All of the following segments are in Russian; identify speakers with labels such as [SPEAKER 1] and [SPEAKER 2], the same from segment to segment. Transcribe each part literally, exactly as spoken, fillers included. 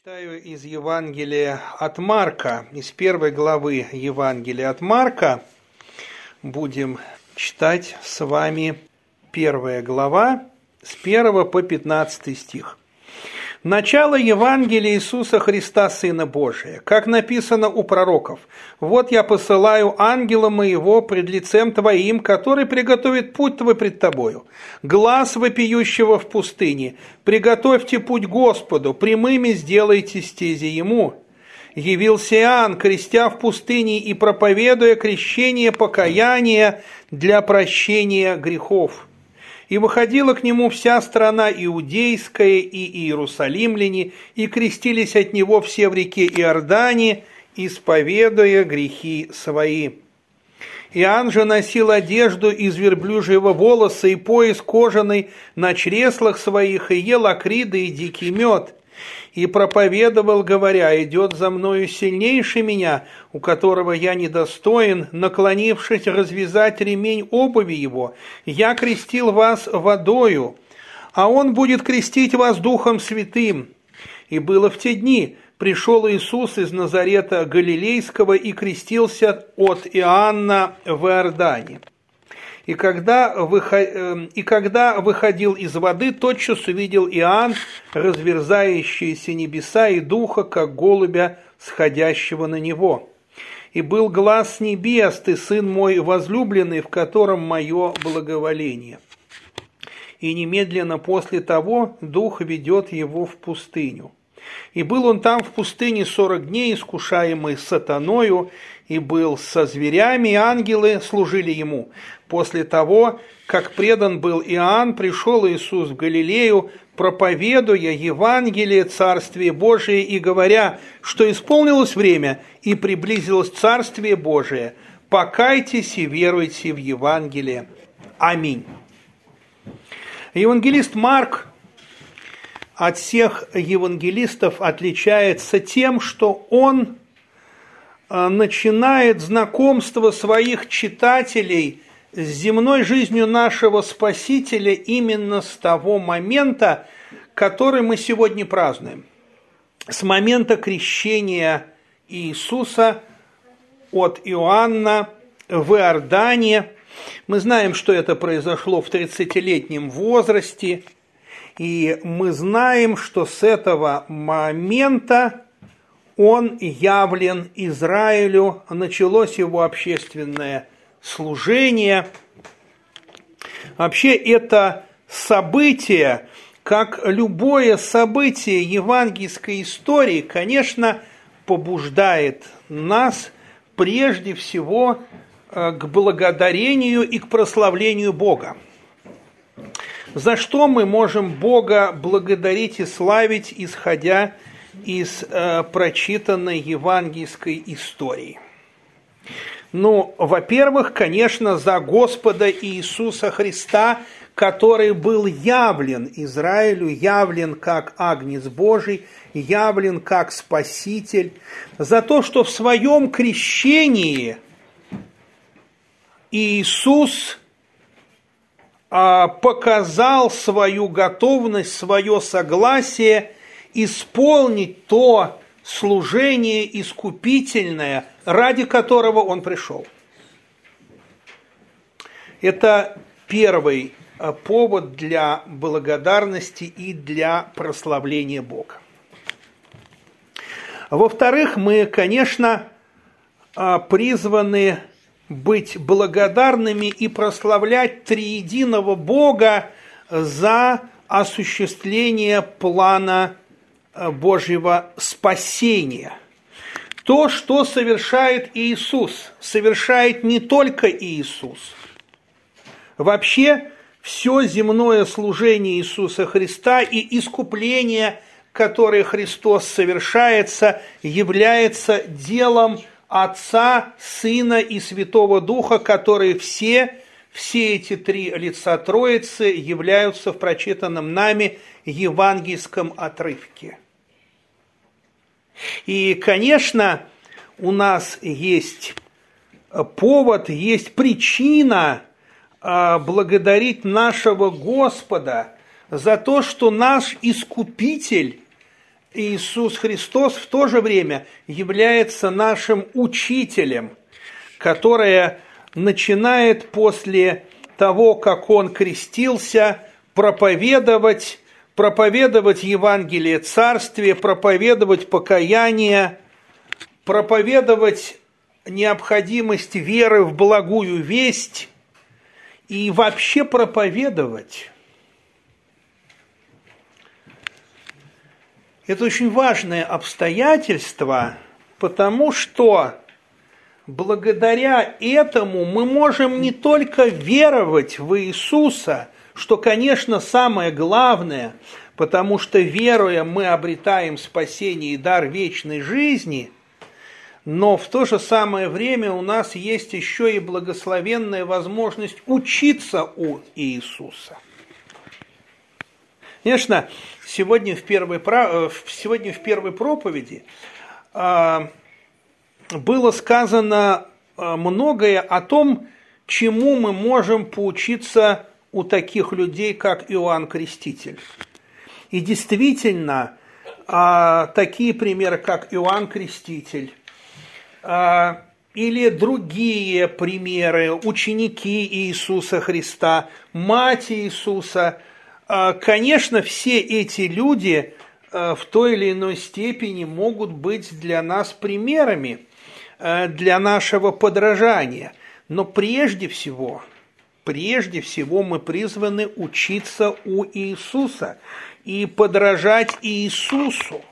[SPEAKER 1] Читаю из Евангелия от Марка, из первой главы Евангелия от Марка. Будем читать с вами первая глава, с первого по пятнадцатый стих. Начало Евангелия Иисуса Христа, Сына Божия, как написано у пророков: «Вот я посылаю ангела моего пред лицем твоим, который приготовит путь твой пред тобою. Глас вопиющего в пустыне: приготовьте путь Господу, прямыми сделайте стези ему. Явился Иоанн, крестя в пустыне и проповедуя крещение покаяния для прощения грехов. И выходила к нему вся страна иудейская и иерусалимляне, и крестились от него все в реке Иордане, исповедуя грехи свои. Иоанн же носил одежду из верблюжьего волоса и пояс кожаный на чреслах своих, и ел акриды и дикий мед. И проповедовал, говоря: идет за мною сильнейший меня, у которого я недостоин, наклонившись развязать ремень обуви его. Я крестил вас водою, а он будет крестить вас Духом Святым. И было в те дни, пришел Иисус из Назарета Галилейского и крестился от Иоанна в Иордане. И когда, выход... и когда выходил из воды, тотчас увидел Иоанн разверзающиеся небеса и духа, как голубя, сходящего на него. И был глас небес: «Ты, сын мой возлюбленный, в котором мое благоволение». И немедленно после того дух ведет его в пустыню. И был он там в пустыне сорок дней, искушаемый сатаною, и был со зверями, и ангелы служили ему. После того, как предан был Иоанн, пришел Иисус в Галилею, проповедуя Евангелие Царствия Божие и говоря, что исполнилось время и приблизилось Царствие Божие. Покайтесь и веруйте в Евангелие. Аминь. Евангелист Марк от всех евангелистов отличается тем, что он начинает знакомство своих читателей с земной жизнью нашего Спасителя именно с того момента, который мы сегодня празднуем. С момента крещения Иисуса от Иоанна в Иордане. Мы знаем, что это произошло в тридцатилетнем возрасте, и мы знаем, что с этого момента он явлен Израилю, началось его общественное служение. Вообще это событие, как любое событие евангельской истории, конечно, побуждает нас прежде всего к благодарению и к прославлению Бога. За что мы можем Бога благодарить и славить, исходя из э, прочитанной евангельской истории? Ну, во-первых, конечно, за Господа Иисуса Христа, который был явлен Израилю, явлен как Агнец Божий, явлен как Спаситель, за то, что в своем крещении Иисус э, показал свою готовность, свое согласие исполнить то служение искупительное, ради которого он пришел. Это первый повод для благодарности и для прославления Бога. Во-вторых, мы, конечно, призваны быть благодарными и прославлять триединого Бога за осуществление плана Божьего спасения. То, что совершает Иисус, совершает не только Иисус. Вообще, все земное служение Иисуса Христа и искупление, которое Христос совершается, является делом Отца, Сына и Святого Духа, которые все, все эти три лица Троицы являются в прочитанном нами евангельском отрывке. И, конечно, у нас есть повод, есть причина благодарить нашего Господа за то, что наш Искупитель Иисус Христос в то же время является нашим учителем, который начинает после того, как Он крестился, проповедовать, проповедовать Евангелие Царствия, проповедовать покаяние, проповедовать необходимость веры в благую весть и вообще проповедовать. Это очень важное обстоятельство, потому что благодаря этому мы можем не только веровать в Иисуса, что, конечно, самое главное, потому что, веруя, мы обретаем спасение и дар вечной жизни, но в то же самое время у нас есть еще и благословенная возможность учиться у Иисуса. Конечно, сегодня в первой, сегодня в первой проповеди было сказано многое о том, чему мы можем поучиться у таких людей, как Иоанн Креститель. И действительно, такие примеры, как Иоанн Креститель, или другие примеры, ученики Иисуса Христа, мать Иисуса, конечно, все эти люди в той или иной степени могут быть для нас примерами, для нашего подражания. Но прежде всего, прежде всего мы призваны учиться у Иисуса и подражать Иисусу.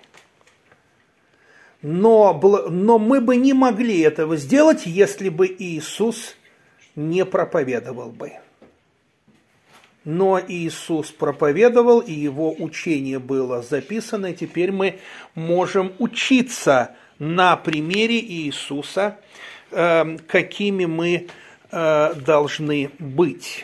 [SPEAKER 1] Но, но мы бы не могли этого сделать, если бы Иисус не проповедовал бы. Но Иисус проповедовал, и Его учение было записано, и теперь мы можем учиться на примере Иисуса, какими мы должны быть.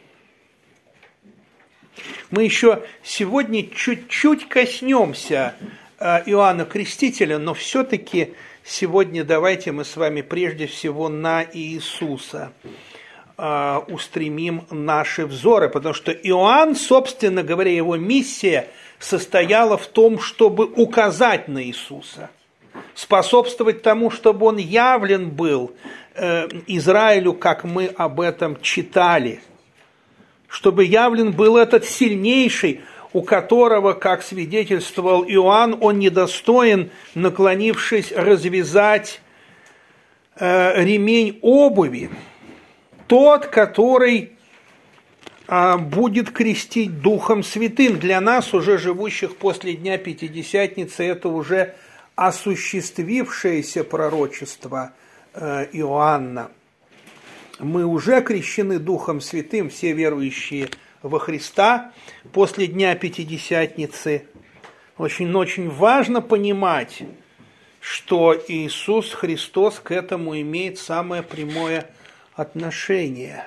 [SPEAKER 1] Мы еще сегодня чуть-чуть коснемся Иоанна Крестителя, но все-таки сегодня давайте мы с вами прежде всего на Иисуса устремим наши взоры, потому что Иоанн, собственно говоря, его миссия состояла в том, чтобы указать на Иисуса, способствовать тому, чтобы он явлен был Израилю, как мы об этом читали, чтобы явлен был этот сильнейший, у которого, как свидетельствовал Иоанн, он недостоин, наклонившись, развязать ремень обуви, тот, который будет крестить Духом Святым. Для нас, уже живущих после Дня Пятидесятницы, это уже осуществившееся пророчество Иоанна. Мы уже крещены Духом Святым, все верующие во Христа, после Дня Пятидесятницы. Очень-очень важно понимать, что Иисус Христос к этому имеет самое прямое отношение.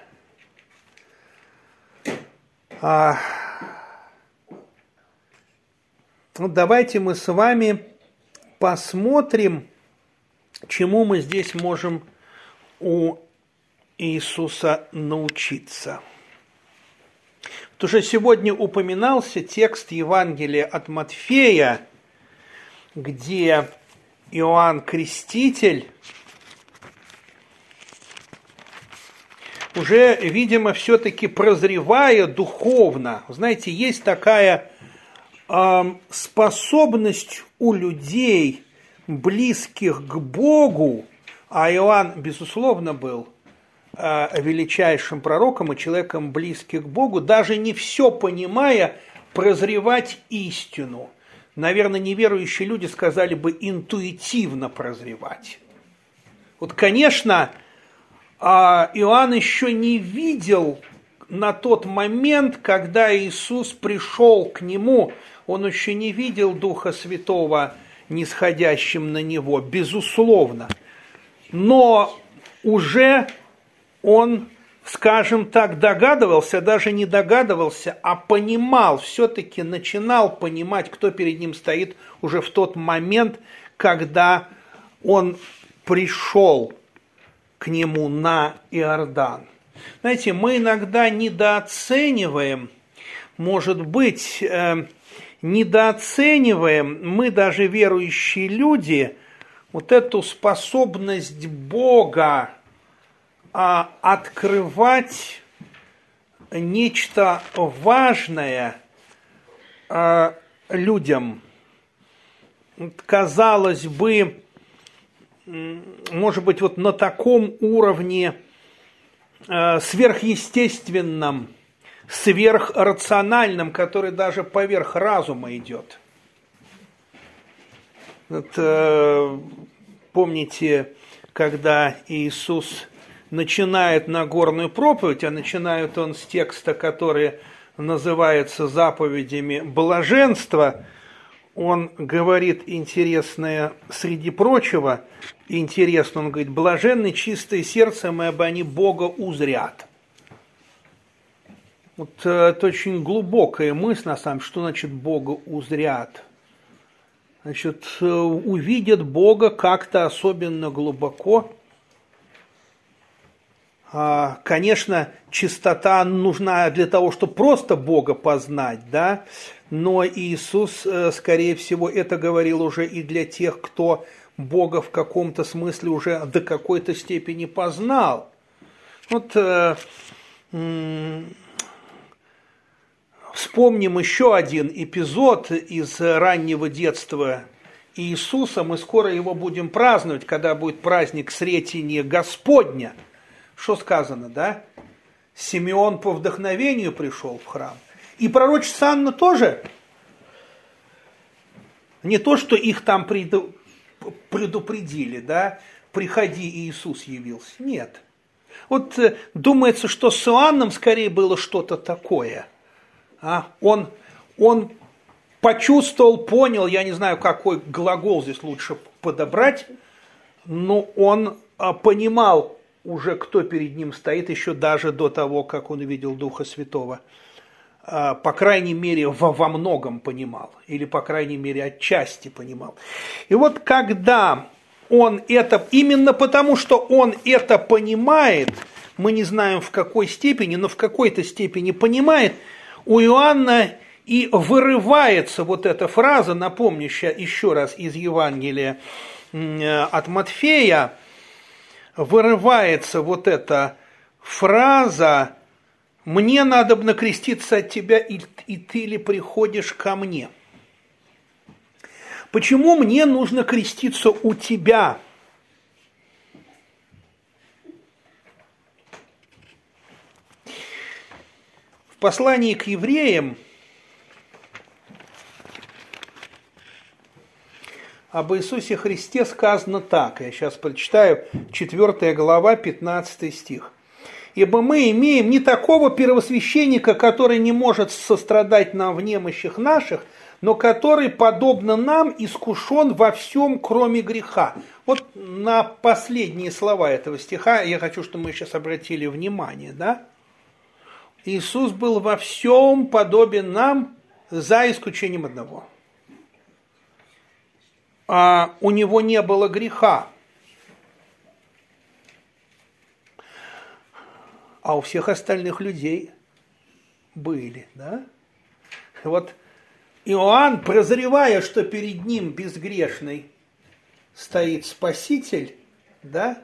[SPEAKER 1] А, ну, давайте мы с вами посмотрим, чему мы здесь можем у Иисуса научиться. Вот уже сегодня упоминался текст Евангелия от Матфея, где Иоанн Креститель уже, видимо, все-таки прозревая духовно, знаете, есть такая э, способность у людей, близких к Богу, а Иоанн, безусловно, был э, величайшим пророком и человеком, близким к Богу, даже не все понимая, прозревать истину. Наверное, неверующие люди сказали бы интуитивно прозревать. Вот, конечно, Иоанн еще не видел на тот момент, когда Иисус пришел к нему, он еще не видел Духа Святого нисходящим на него, безусловно. Но уже он, скажем так, догадывался, даже не догадывался, а понимал, все-таки начинал понимать, кто перед ним стоит уже в тот момент, когда он пришел к нему на Иордан. Знаете, мы иногда недооцениваем, может быть, недооцениваем, мы даже верующие люди, вот эту способность Бога а, открывать нечто важное а, людям. Казалось бы, может быть, вот на таком уровне а, сверхъестественном, сверхрациональном, который даже поверх разума идет. Вот, э, помните, когда Иисус начинает Нагорную проповедь, а начинает он с текста, который называется заповедями блаженства, он говорит интересное, среди прочего, интересно, он говорит, блаженны чистые сердцем, ибо они Бога узрят. Вот это очень глубокая мысль, на самом деле, что значит Бога узрят. Значит, увидят Бога как-то особенно глубоко. Конечно, чистота нужна для того, чтобы просто Бога познать, да, но Иисус, скорее всего, это говорил уже и для тех, кто Бога в каком-то смысле уже до какой-то степени познал. Вот вспомним еще один эпизод из раннего детства Иисуса. Мы скоро его будем праздновать, когда будет праздник Сретения Господня. Что сказано, да? Симеон по вдохновению пришел в храм. И пророчица Анна тоже. Не то, что их там предупредили, да? Приходи, Иисус явился. Нет. Вот думается, что с Иоанном скорее было что-то такое. А? Он, он почувствовал, понял, я не знаю, какой глагол здесь лучше подобрать, но он а, понимал уже, кто перед ним стоит, еще даже до того, как он увидел Духа Святого. А, по крайней мере, во, во многом понимал, или, по крайней мере, отчасти понимал. И вот когда он это, именно потому, что он это понимает, мы не знаем в какой степени, но в какой-то степени понимает, у Иоанна и вырывается вот эта фраза, напомнящая еще раз из Евангелия от Матфея, вырывается вот эта фраза «Мне надобно креститься от тебя, и, и ты ли приходишь ко мне?» Почему мне нужно креститься у тебя? В послании к евреям об Иисусе Христе сказано так, я сейчас прочитаю, четвёртая глава, пятнадцатый стих. «Ибо мы имеем не такого первосвященника, который не может сострадать нам в немощах наших, но который, подобно нам, искушен во всем, кроме греха». Вот на последние слова этого стиха я хочу, чтобы мы сейчас обратили внимание, да? Иисус был во всем подобен нам, за исключением одного. А у него не было греха. А у всех остальных людей были, да? Вот Иоанн, прозревая, что перед ним безгрешный стоит Спаситель, да?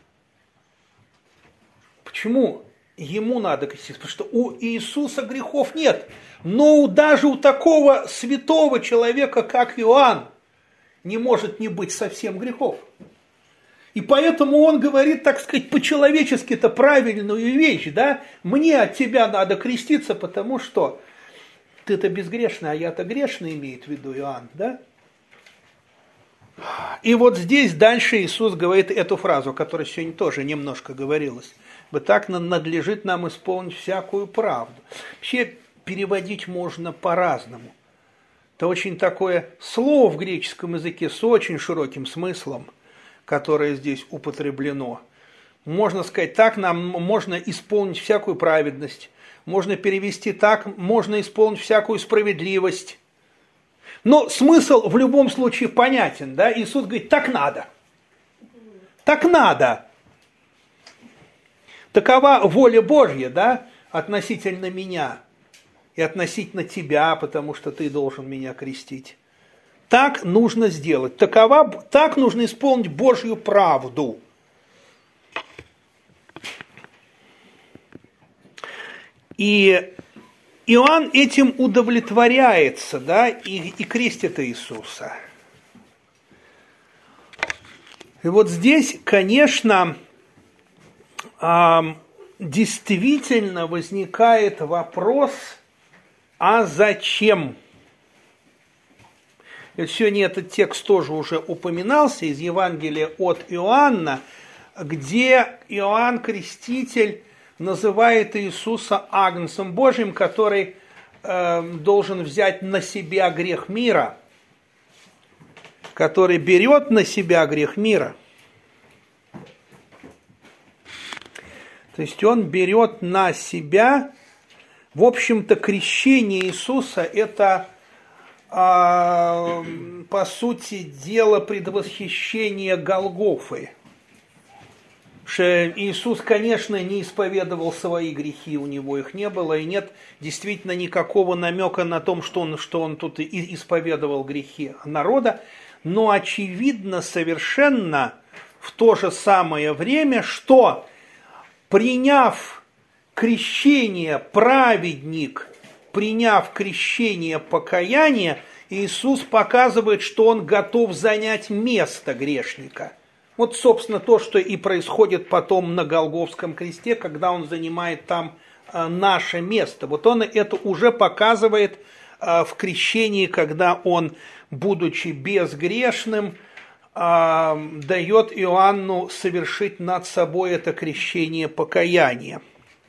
[SPEAKER 1] Почему ему надо креститься? Потому что у Иисуса грехов нет. Но даже у такого святого человека, как Иоанн, не может не быть совсем грехов. И поэтому он говорит, так сказать, по-человечески-то правильную вещь, да? Мне от тебя надо креститься, потому что ты-то безгрешный, а я-то грешный, имеет в виду Иоанн, да? И вот здесь дальше Иисус говорит эту фразу, о которой сегодня тоже немножко говорилось. «Вот так надлежит нам исполнить всякую правду». Вообще переводить можно по-разному. Это очень такое слово в греческом языке с очень широким смыслом, которое здесь употреблено. Можно сказать так, нам можно исполнить всякую праведность, можно перевести так, можно исполнить всякую справедливость. Но смысл в любом случае понятен, да? Иисус говорит, так надо. Так надо. Такова воля Божья, да, относительно меня. и относительно тебя, потому что ты должен меня крестить. Так нужно сделать. Такова, так нужно исполнить Божью правду. И Иоанн этим удовлетворяется, да, и, и крестит Иисуса. И вот здесь, конечно, действительно возникает вопрос, а зачем? И сегодня этот текст тоже уже упоминался из Евангелия от Иоанна, где Иоанн Креститель называет Иисуса Агнцем Божьим, который э, должен взять на себя грех мира, который берет на себя грех мира. То есть он берет на себя, в общем-то, крещение Иисуса – это, э, по сути дела, предвосхищение Голгофы. Что Иисус, конечно, не исповедовал свои грехи, у него их не было, и нет действительно никакого намека на том, что он, что он тут и исповедовал грехи народа, но очевидно совершенно в то же самое время, что, приняв крещение праведник, приняв крещение покаяния, Иисус показывает, что он готов занять место грешника. Вот, собственно, то, что и происходит потом на Голгофском кресте, когда он занимает там наше место. Вот он это уже показывает в крещении, когда он, будучи безгрешным, дает Иоанну совершить над собой это крещение покаяния.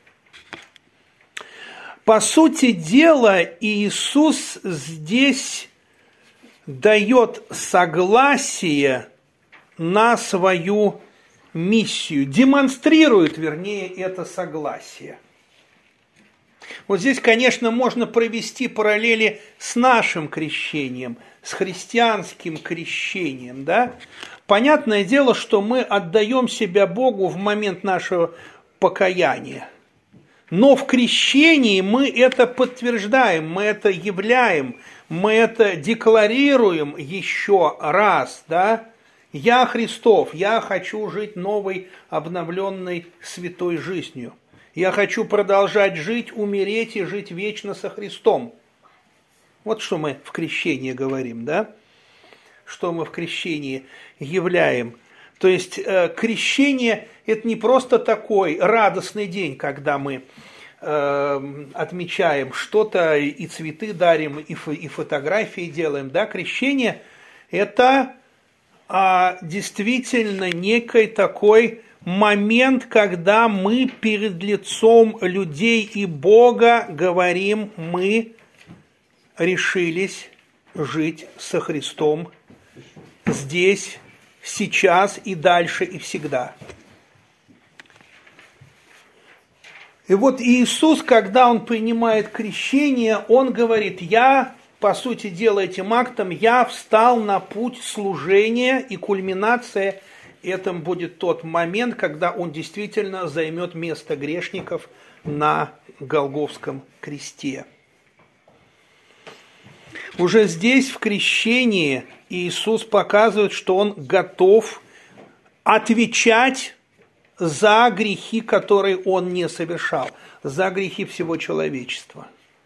[SPEAKER 1] По сути дела, Иисус здесь дает согласие на свою миссию, демонстрирует, вернее, это согласие. Вот здесь, конечно, можно провести параллели с нашим крещением, с христианским крещением, да? Понятное дело, что мы отдаем себя Богу в момент нашего покаяния. Но в крещении мы это подтверждаем, мы это являем, мы это декларируем еще раз, да? Я Христов, я хочу жить новой, обновленной, святой жизнью. Я хочу продолжать жить, умереть и жить вечно со Христом. Вот что мы в крещении говорим, да? Что мы в крещении являем. То есть э, крещение – это не просто такой радостный день, когда мы э, отмечаем что-то, и цветы дарим, и, фо, и фотографии делаем. Да? Крещение – это а, действительно некий такой момент, когда мы перед лицом людей и Бога говорим, мы решились жить со Христом здесь, сейчас и дальше и всегда. И вот Иисус, когда Он принимает крещение, Он говорит, я, по сути дела, этим актом, я встал на путь служения, и кульминация этим будет тот момент, когда Он действительно займет место грешников на Голгофском кресте. Уже здесь, в крещении, Иисус показывает, что Он готов отвечать за грехи, которые Он не совершал, за грехи всего человечества.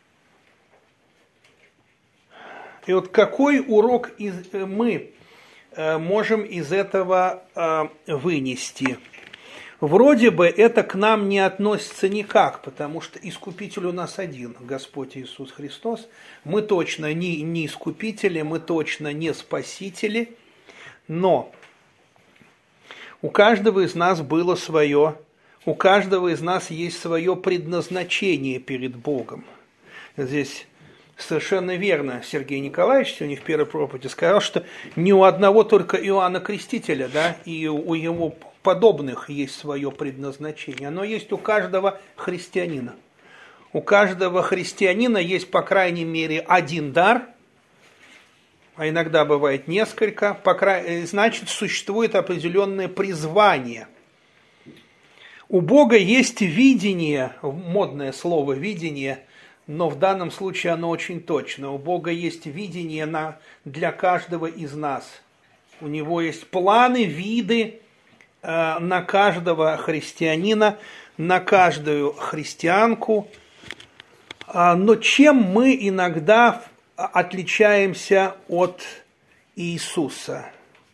[SPEAKER 1] И вот какой урок мы можем из этого вынести? Вроде бы это к нам не относится никак, потому что Искупитель у нас один, Господь Иисус Христос. Мы точно не, не искупители, мы точно не спасители, но у каждого из нас было свое, у каждого из нас есть свое предназначение перед Богом. Здесь совершенно верно Сергей Николаевич сегодня в первой проповеди сказал, что не у одного только Иоанна Крестителя, да, и у его подобных есть свое предназначение. Оно есть у каждого христианина. У каждого христианина есть, по крайней мере, один дар, а иногда бывает несколько, по крайней, значит, существует определенное призвание. У Бога есть видение, модное слово «видение», но в данном случае оно очень точно. У Бога есть видение на, для каждого из нас. У Него есть планы, виды э, на каждого христианина, на каждую христианку. А, но чем мы иногда отличаемся от Иисуса?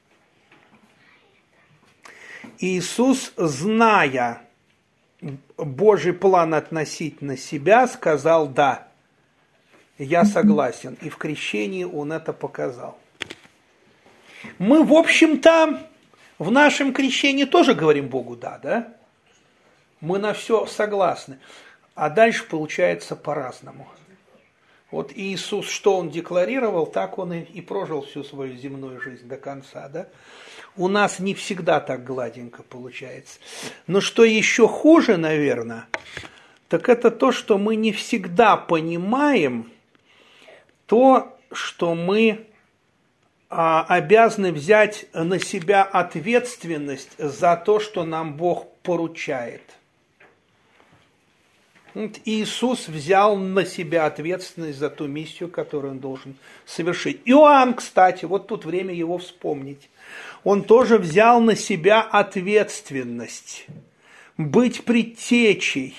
[SPEAKER 1] Иисус, зная Божий план относительно себя, сказал «да, я согласен». И в крещении Он это показал. Мы, в общем-то, в нашем крещении тоже говорим Богу «да», да? Мы на все согласны. А дальше получается по-разному. Вот Иисус, что Он декларировал, так Он и, и прожил всю свою земную жизнь до конца, да? У нас не всегда так гладенько получается. Но что еще хуже, наверное, так это то, что мы не всегда понимаем то, что мы а, обязаны взять на себя ответственность за то, что нам Бог поручает. Вот Иисус взял на себя ответственность за ту миссию, которую Он должен совершить. Иоанн, кстати, вот тут время его вспомнить. Он тоже взял на себя ответственность быть предтечей.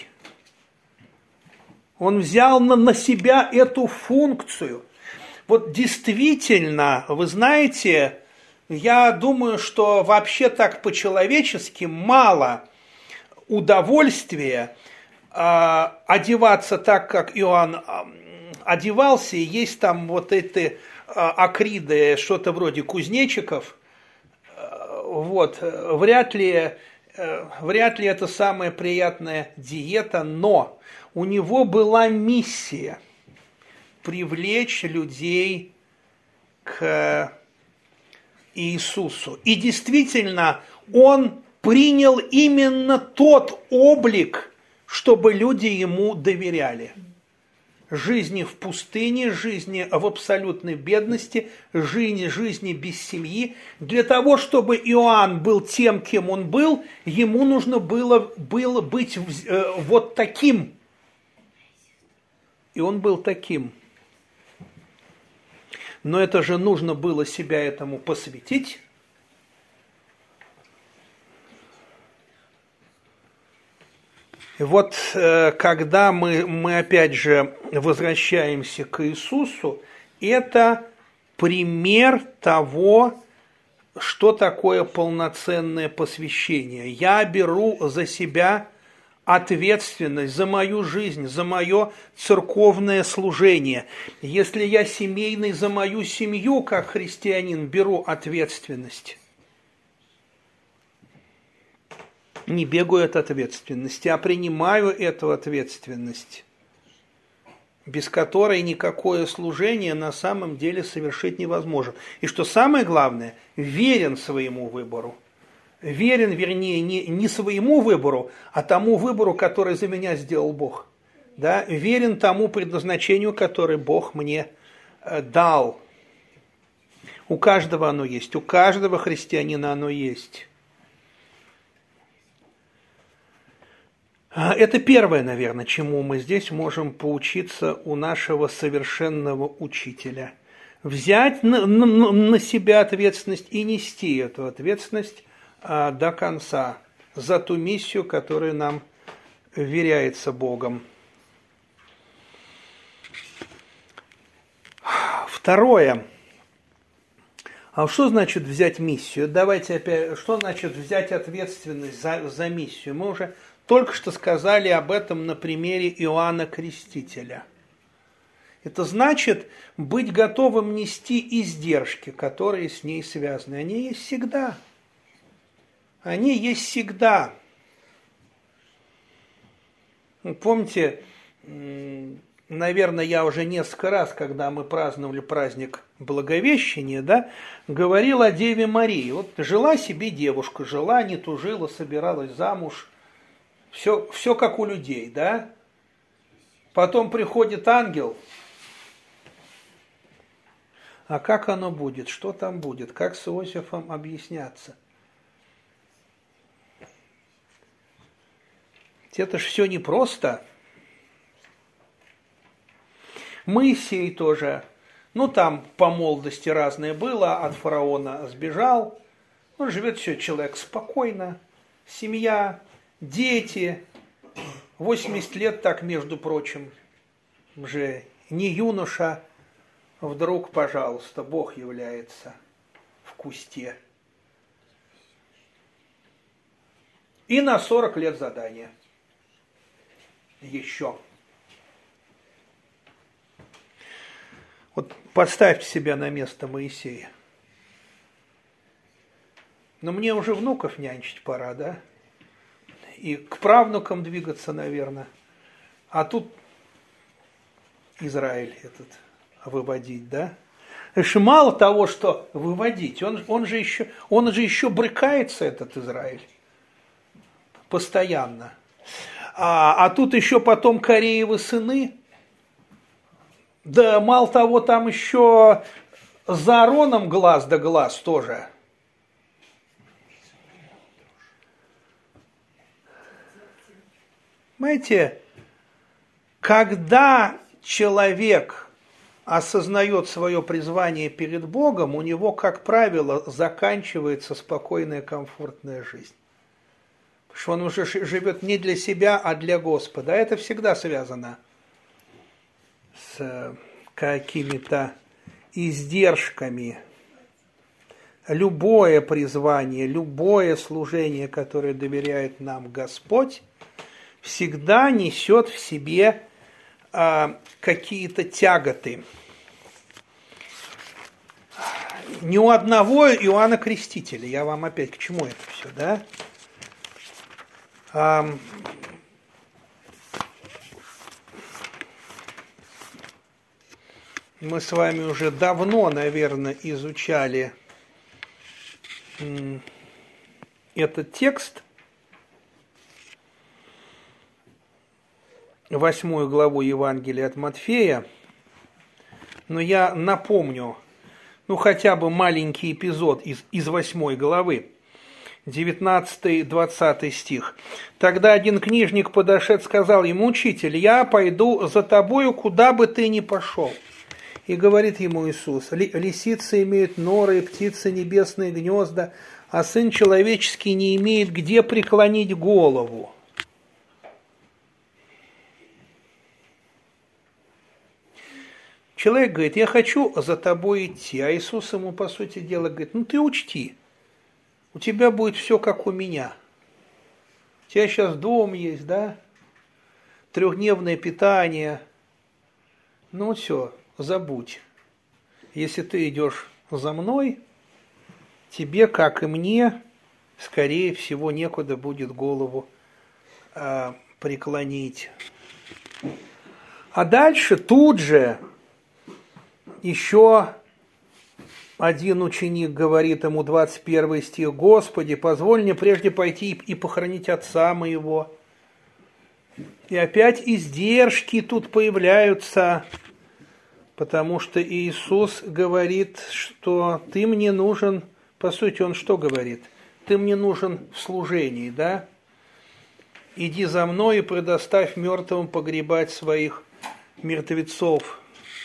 [SPEAKER 1] Он взял на, на себя эту функцию. Вот действительно, вы знаете, я думаю, что вообще так по-человечески мало удовольствия э, одеваться так, как Иоанн э, одевался. И есть там вот эти э, акриды, что-то вроде кузнечиков. Вот, вряд ли, вряд ли это самая приятная диета, но у него была миссия привлечь людей к Иисусу. И действительно, он принял именно тот облик, чтобы люди ему доверяли. Жизни в пустыне, жизни в абсолютной бедности, жизни, жизни без семьи. Для того, чтобы Иоанн был тем, кем он был, ему нужно было, было быть э, вот таким. И он был таким. Но это же нужно было себя этому посвятить. И вот когда мы, мы опять же возвращаемся к Иисусу, это пример того, что такое полноценное посвящение. Я беру за себя ответственность за мою жизнь, за мое церковное служение. Если я семейный, за мою семью, как христианин, беру ответственность. Не бегаю от ответственности, а принимаю эту ответственность, без которой никакое служение на самом деле совершить невозможно. И что самое главное, верен своему выбору. Верен, вернее, не, не своему выбору, а тому выбору, который за меня сделал Бог. Да? Верен тому предназначению, которое Бог мне э, дал. У каждого оно есть, у каждого христианина оно есть. Это первое, наверное, чему мы здесь можем поучиться у нашего совершенного учителя. Взять на, на, на себя ответственность и нести эту ответственность а, до конца за ту миссию, которая нам вверяется Богом. Второе. А что значит взять миссию? Давайте опять, что значит взять ответственность за, за миссию? Мы уже только что сказали об этом на примере Иоанна Крестителя. Это значит быть готовым нести издержки, которые с ней связаны. Они есть всегда. Они есть всегда. Помните, наверное, я уже несколько раз, когда мы праздновали праздник Благовещения, да, говорил о Деве Марии. Вот жила себе девушка, жила, не тужила, собиралась замуж. Все, все как у людей, да? Потом приходит ангел. А как оно будет? Что там будет? Как с Иосифом объясняться? Это ж все непросто. Моисей тоже, ну там по молодости разное было, от фараона сбежал. Он живет все, человек спокойно, семья, дети. восемьдесят лет так, между прочим, уже не юноша, вдруг, пожалуйста, Бог является в кусте. И на сорок лет задание. Еще. Вот поставьте себя на место Моисея. Но мне уже внуков нянчить пора, да? И к правнукам двигаться, наверное. А тут Израиль этот выводить, да? Еще мало того, что выводить, он, он, же еще, он же еще брыкается, этот Израиль. Постоянно. А, а тут еще потом Кореевы сыны. Да мало того, там еще за Аароном глаз да глаз тоже. Понимаете, когда человек осознает свое призвание перед Богом, у него, как правило, заканчивается спокойная, комфортная жизнь. Потому что он уже живет не для себя, а для Господа. А это всегда связано с какими-то издержками. Любое призвание, любое служение, которое доверяет нам Господь, всегда несет в себе а, какие-то тяготы. Ни у одного Иоанна Крестителя, я вам опять к чему это все, да? А, мы с вами уже давно, наверное, изучали м, этот текст, восьмую главу Евангелия от Матфея, но я напомню, ну хотя бы маленький эпизод из, из восьмой главы, девятнадцатый-двадцатый стих. «Тогда один книжник, подошед, сказал ему: Учитель, я пойду за тобою, куда бы ты ни пошел». И говорит ему Иисус: «Лисицы имеют норы, и птицы небесные гнезда, а Сын Человеческий не имеет где преклонить голову». Человек говорит: я хочу за тобой идти, а Иисус ему, по сути дела, говорит: ну ты учти, у тебя будет все как у меня. У тебя сейчас дом есть, да, трехдневное питание, ну все, забудь. Если ты идешь за мной, тебе, как и мне, скорее всего, некуда будет голову э, преклонить. А дальше тут же еще один ученик говорит ему, двадцать первый стих: «Господи, позволь мне прежде пойти и похоронить отца моего». И опять издержки тут появляются, потому что Иисус говорит, что ты мне нужен, по сути, он что говорит? Ты мне нужен в служении, да? Иди за мной и предоставь мертвым погребать своих мертвецов.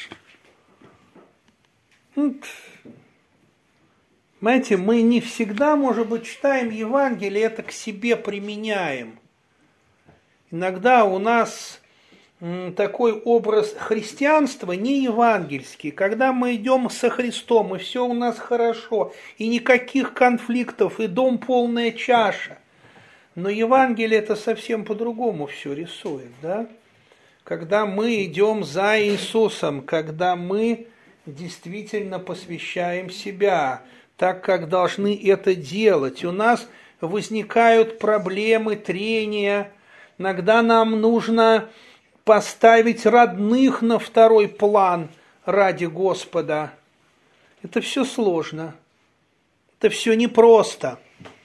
[SPEAKER 1] Знаете, мы не всегда, может быть, читаем Евангелие, это к себе применяем. Иногда у нас такой образ христианства не евангельский, когда мы идем со Христом, и все у нас хорошо, и никаких конфликтов, и дом полная чаша. Но Евангелие это совсем по-другому все рисует, да? Когда мы идем за Иисусом, когда мы действительно посвящаем себя, так как должны это делать. У нас возникают проблемы, трения. Иногда нам нужно поставить родных на второй план ради Господа. Это все сложно. Это все непросто.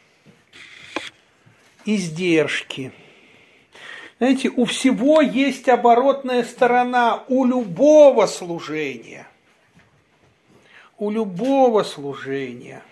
[SPEAKER 1] Издержки. Знаете, у всего есть оборотная сторона, у любого служения. У любого служения.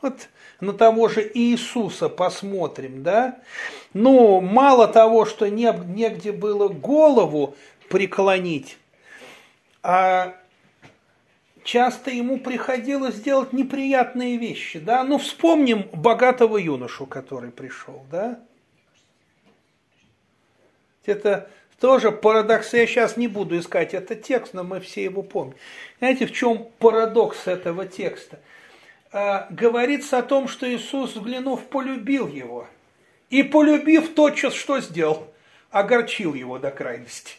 [SPEAKER 1] Вот на того же Иисуса посмотрим, да? Ну, мало того, что не, негде было голову преклонить, а часто ему приходилось делать неприятные вещи, да? Ну, вспомним богатого юношу, который пришел, да? Это тоже парадокс, я сейчас не буду искать этот текст, но мы все его помним. Знаете, в чем парадокс этого текста? А, говорится о том, что Иисус, взглянув, полюбил его. И полюбив, тотчас что сделал? Огорчил его до крайности.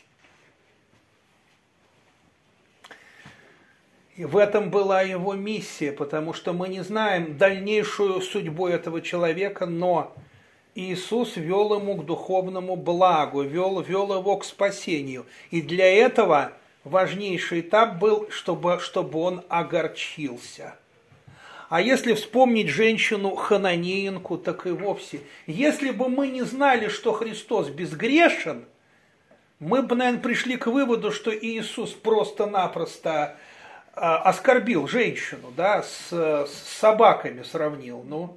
[SPEAKER 1] И в этом была его миссия, потому что мы не знаем дальнейшую судьбу этого человека, но Иисус вел ему к духовному благу, вел, вел его к спасению. И для этого важнейший этап был, чтобы, чтобы он огорчился. А если вспомнить женщину Хананеенку, так и вовсе. Если бы мы не знали, что Христос безгрешен, мы бы, наверное, пришли к выводу, что Иисус просто-напросто оскорбил женщину, да, с, с собаками сравнил, ну,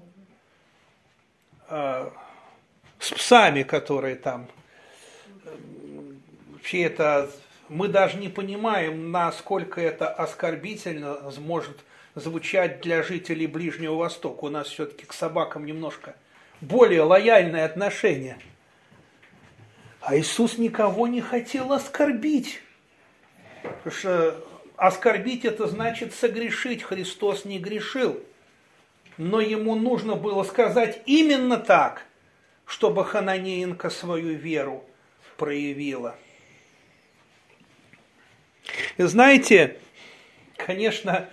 [SPEAKER 1] с псами, которые там. Вообще это, мы даже не понимаем, насколько это оскорбительно может звучать для жителей Ближнего Востока. У нас все-таки к собакам немножко более лояльное отношение. А Иисус никого не хотел оскорбить. Потому что оскорбить это значит согрешить. Христос не грешил. Но ему нужно было сказать именно так, чтобы Хананеенка свою веру проявила. И знаете, конечно,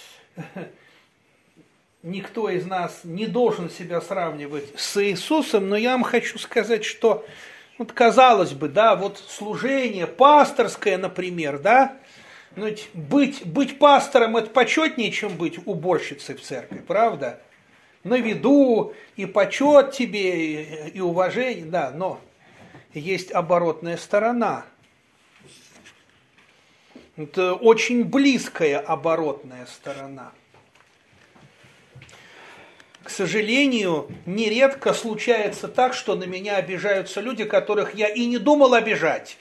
[SPEAKER 1] никто из нас не должен себя сравнивать с Иисусом, но я вам хочу сказать, что, вот казалось бы, да, вот служение пасторское, например, да, ну, ведь быть, быть пастором это почетнее, чем быть уборщицей в церкви, правда? На виду и почет тебе, и, и уважение, да, но есть оборотная сторона. Это очень близкая оборотная сторона. К сожалению, нередко случается так, что на меня обижаются люди, которых я и не думал обижать.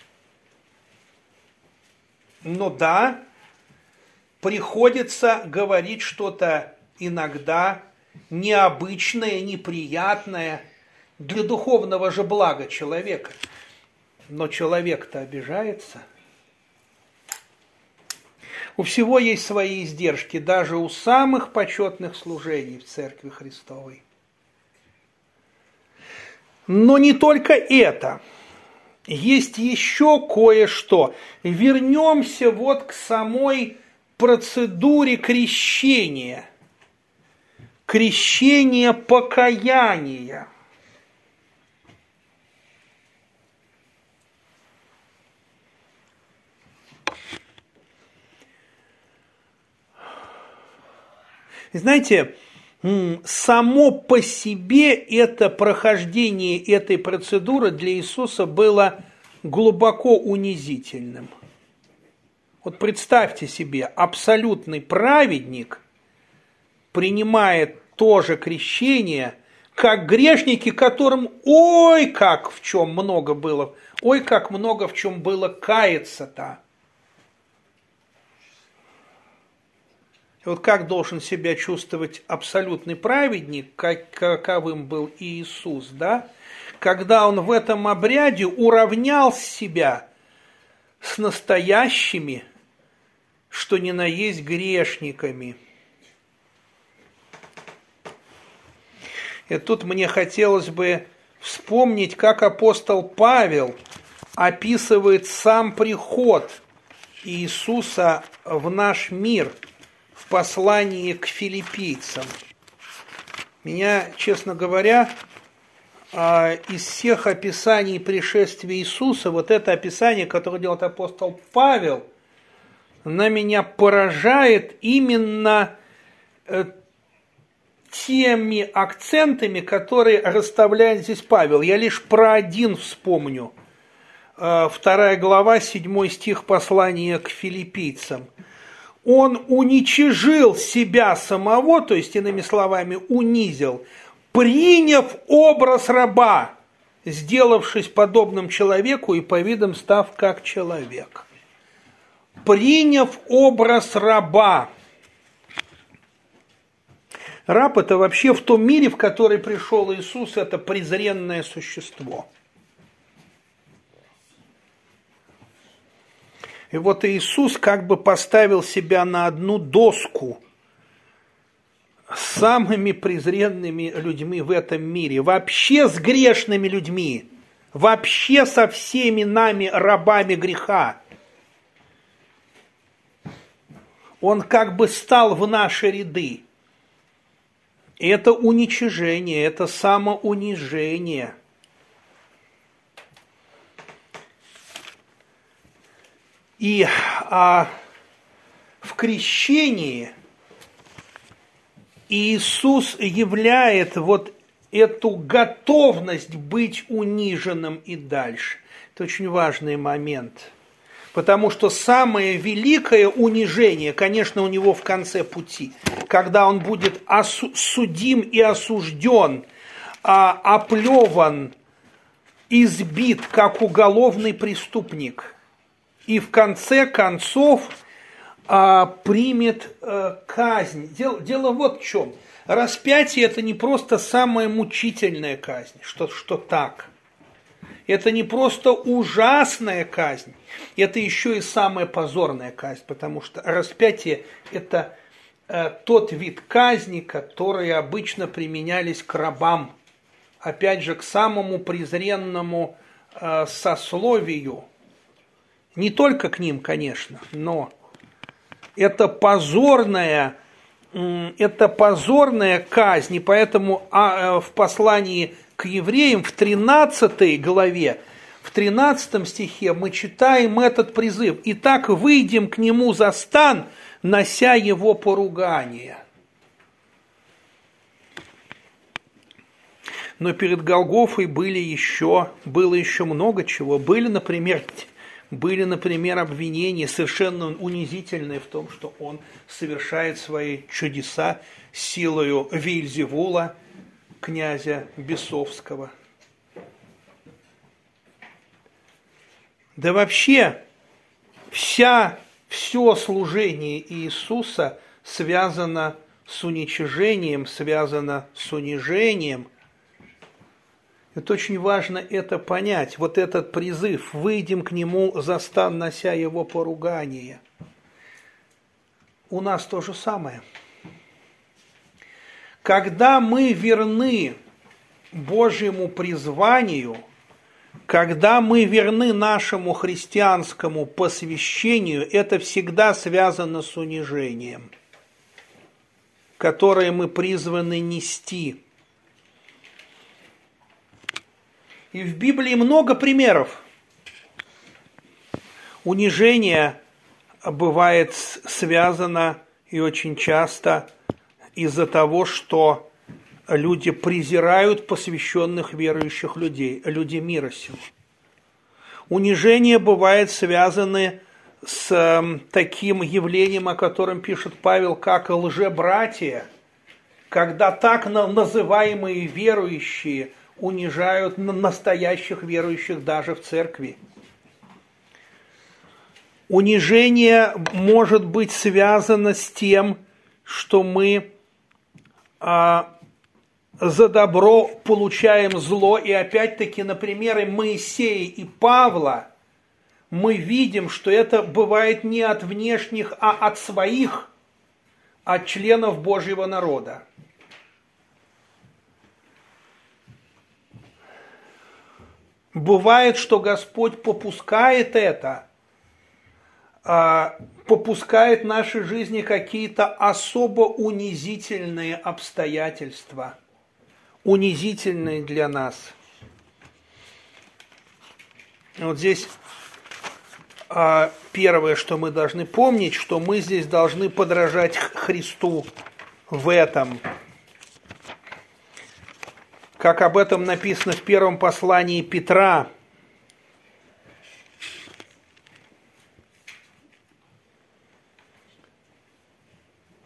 [SPEAKER 1] Но да, приходится говорить что-то иногда необычное, неприятное для духовного же блага человека. Но человек-то обижается. У всего есть свои издержки, даже у самых почетных служений в Церкви Христовой. Но не только это. Есть еще кое-что. Вернемся вот к самой процедуре крещения. Крещение покаяния. Знаете, само по себе это прохождение этой процедуры для Иисуса было глубоко унизительным. Вот представьте себе, абсолютный праведник принимает то же крещение, как грешники, которым ой, как в чем много было, ой, как много в чем было каяться-то. И вот как должен себя чувствовать абсолютный праведник, как, каковым был Иисус, да? Когда он в этом обряде уравнял себя с настоящими, что ни на есть грешниками. И тут мне хотелось бы вспомнить, как апостол Павел описывает сам приход Иисуса в наш мир в послании к филиппийцам. Меня, честно говоря, из всех описаний пришествия Иисуса, вот это описание, которое делает апостол Павел, на меня поражает именно теми акцентами, которые расставляет здесь Павел. Я лишь про один вспомню. Вторая глава, седьмой стих послания к филиппийцам. Он уничижил себя самого, то есть, иными словами, унизил, приняв образ раба, сделавшись подобным человеку и по видам став как человек. Приняв образ раба. Раб – это вообще в том мире, в который пришел Иисус, это презренное существо. И вот Иисус как бы поставил себя на одну доску с самыми презренными людьми в этом мире, вообще с грешными людьми, вообще со всеми нами рабами греха. Он как бы стал в наши ряды. И это уничижение, это самоунижение. И а, в крещении Иисус являет вот эту готовность быть униженным и дальше. Это очень важный момент. Потому что самое великое унижение, конечно, у него в конце пути, когда он будет осу- судим и осужден, а, оплеван, избит, как уголовный преступник, и в конце концов а, примет а, казнь. Дело, дело вот в чем. Распятие – это не просто самая мучительная казнь, что, что так. Это не просто ужасная казнь, это еще и самая позорная казнь, потому что распятие – это э, тот вид казни, которые обычно применялись к рабам, опять же, к самому презренному э, сословию, не только к ним, конечно, но это позорная, э, это позорная казнь, и поэтому а, э, в послании к евреям в тринадцатой главе, в тринадцатом стихе мы читаем этот призыв. «Итак, выйдем к нему за стан, нося его поругание». Но перед Голгофой были еще, было еще много чего. Были, например, были, например, обвинения совершенно унизительные в том, что он совершает свои чудеса силою Вельзевула, князя Бесовского. Да вообще вся, все служение Иисуса связано с уничижением, связано с унижением. Это очень важно это понять. Вот этот призыв «выйдем к нему за стан, нося его поругание». У нас то же самое. Когда мы верны Божьему призванию, когда мы верны нашему христианскому посвящению, это всегда связано с унижением, которое мы призваны нести. И в Библии много примеров. Унижение бывает связано и очень часто из-за того, что люди презирают посвященных верующих людей, людей мира сего. Унижение бывает связано с таким явлением, о котором пишет Павел, как лжебратья, когда так называемые верующие унижают настоящих верующих даже в церкви. Унижение может быть связано с тем, что мы а, за добро получаем зло, и опять-таки на примере Моисея и Павла мы видим, что это бывает не от внешних, а от своих, от членов Божьего народа. Бывает, что Господь попускает это, попускает в нашей жизни какие-то особо унизительные обстоятельства, унизительные для нас. Вот здесь первое, что мы должны помнить, что мы здесь должны подражать Христу в этом. Как об этом написано в первом послании Петра.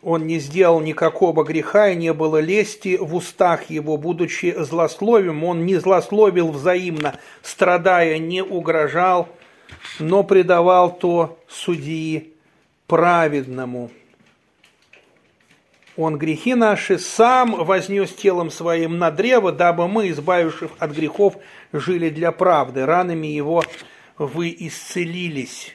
[SPEAKER 1] Он не сделал никакого греха, и не было лести в устах его, будучи злословим. Он не злословил взаимно, страдая, не угрожал, но предавал то судьи праведному. Он грехи наши сам вознес телом своим на древо, дабы мы, избавившись от грехов, жили для правды. Ранами его вы исцелились.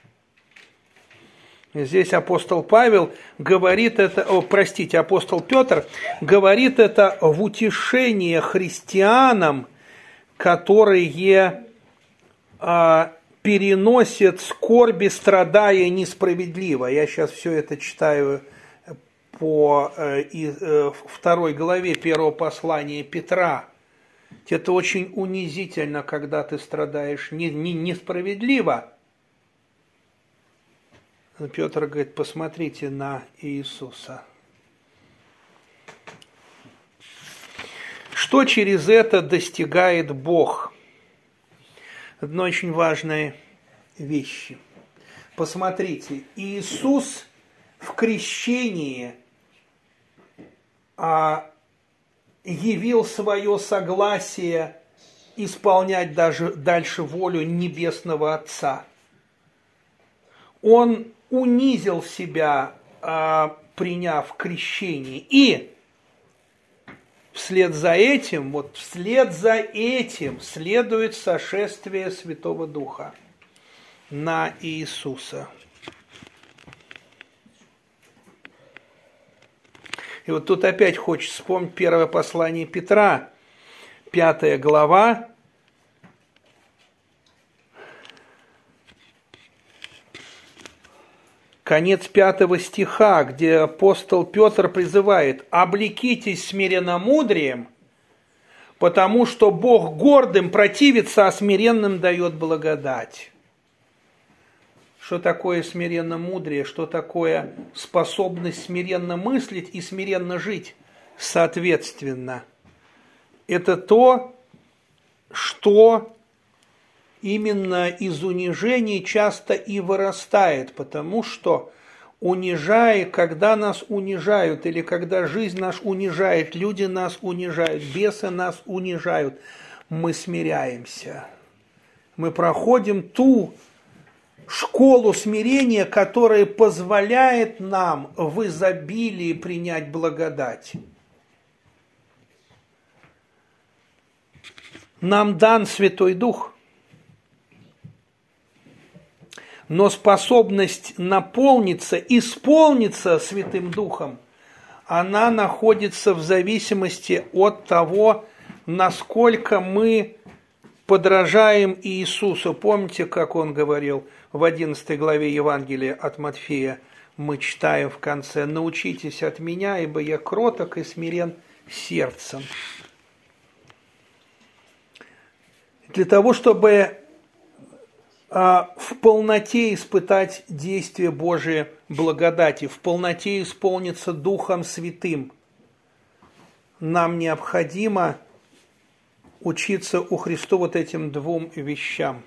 [SPEAKER 1] Здесь апостол Павел говорит это, о, простите, апостол Петр говорит это в утешение христианам, которые а, переносят скорби, страдая несправедливо. Я сейчас все это читаю по э, и, э, второй главе первого послания Петра. Это очень унизительно, когда ты страдаешь не, не, несправедливо. Петр говорит, посмотрите на Иисуса. Что через это достигает Бог? Одна очень важная вещь. Посмотрите, Иисус в крещении а, явил свое согласие исполнять даже дальше волю Небесного Отца. Он унизил себя, а, приняв крещение. И вслед за этим, вот вслед за этим следует сошествие Святого Духа на Иисуса. И вот тут опять хочется вспомнить первое послание Петра, пятая глава, конец пятого стиха, где апостол Петр призывает: «Облекитесь смиренномудрием, потому что Бог гордым противится, а смиренным дает благодать». Что такое смиренномудрие? Что такое способность смиренно мыслить и смиренно жить? Соответственно, это то, что именно из унижений часто и вырастает, потому что, унижая, когда нас унижают, или когда жизнь нас унижает, люди нас унижают, бесы нас унижают, мы смиряемся. Мы проходим ту школу смирения, которая позволяет нам в изобилии принять благодать. Нам дан Святой Дух, но способность наполниться, исполниться Святым Духом, она находится в зависимости от того, насколько мы подражаем Иисусу. Помните, как он говорил в одиннадцатой главе Евангелия от Матфея, мы читаем в конце: «Научитесь от меня, ибо я кроток и смирен сердцем». Для того, чтобы а, в полноте испытать действие Божией благодати, в полноте исполниться Духом Святым, нам необходимо учиться у Христа вот этим двум вещам: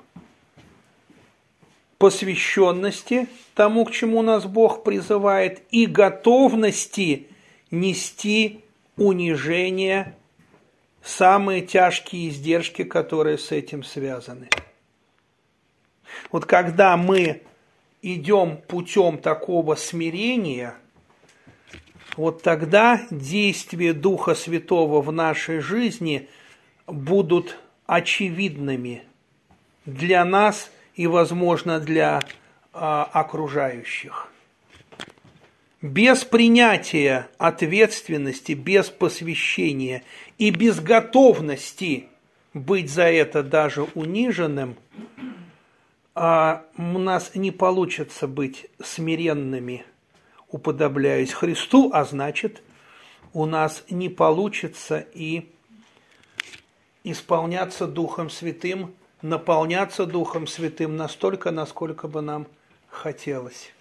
[SPEAKER 1] посвященности тому, к чему нас Бог призывает, и готовности нести унижение, самые тяжкие издержки, которые с этим связаны. Вот когда мы идем путем такого смирения, вот тогда действия Духа Святого в нашей жизни будут очевидными для нас и, возможно, для а, окружающих. Без принятия ответственности, без посвящения и без готовности быть за это даже униженным, а, у нас не получится быть смиренными, уподобляясь Христу, а значит, у нас не получится и исполняться Духом Святым, наполняться Духом Святым настолько, насколько бы нам хотелось.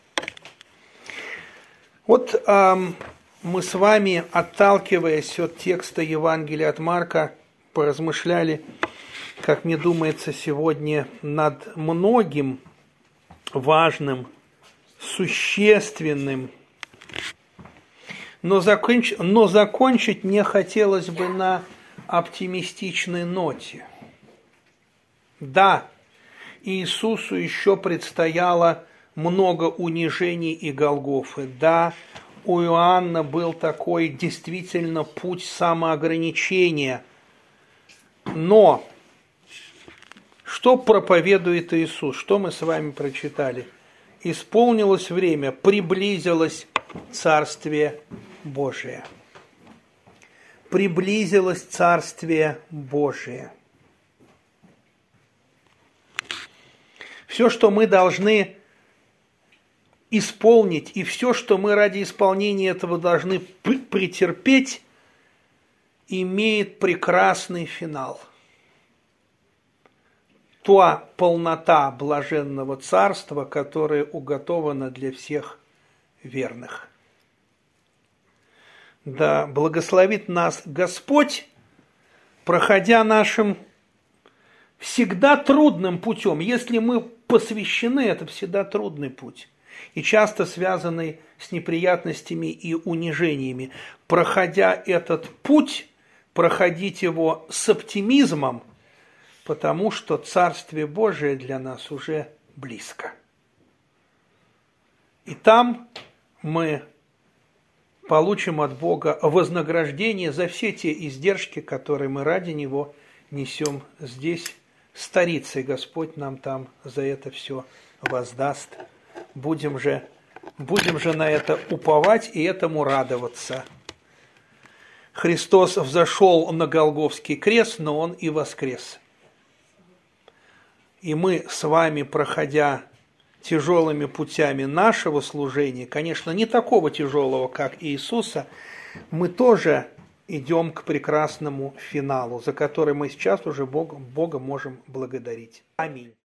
[SPEAKER 1] Вот эм, мы с вами, отталкиваясь от текста Евангелия от Марка, поразмышляли, как мне думается, сегодня над многим важным, существенным Но, законч... Но закончить мне хотелось бы на оптимистичной ноте. Да, Иисусу еще предстояло много унижений и Голгофы. Да, у Иоанна был такой действительно путь самоограничения. Но что проповедует Иисус? Что мы с вами прочитали? Исполнилось время, приблизилось Царствие Божие. Приблизилось Царствие Божие. Все, что мы должны исполнить, и все, что мы ради исполнения этого должны претерпеть, имеет прекрасный финал. Та полнота блаженного царства, которая уготована для всех верных. Да благословит нас Господь, проходя нашим всегда трудным путем. Если мы посвящены, это всегда трудный путь. И часто связанный с неприятностями и унижениями. Проходя этот путь, проходить его с оптимизмом, потому что Царствие Божие для нас уже близко. И там мы получим от Бога вознаграждение за все те издержки, которые мы ради Него несем здесь. Старицей Господь нам там за это все воздаст. Будем же, будем же на это уповать и этому радоваться. Христос взошел на Голгофский крест, но Он и воскрес. И мы с вами, проходя тяжелыми путями нашего служения, конечно, не такого тяжелого, как Иисуса, мы тоже идем к прекрасному финалу, за который мы сейчас уже Бога, Бога можем благодарить. Аминь.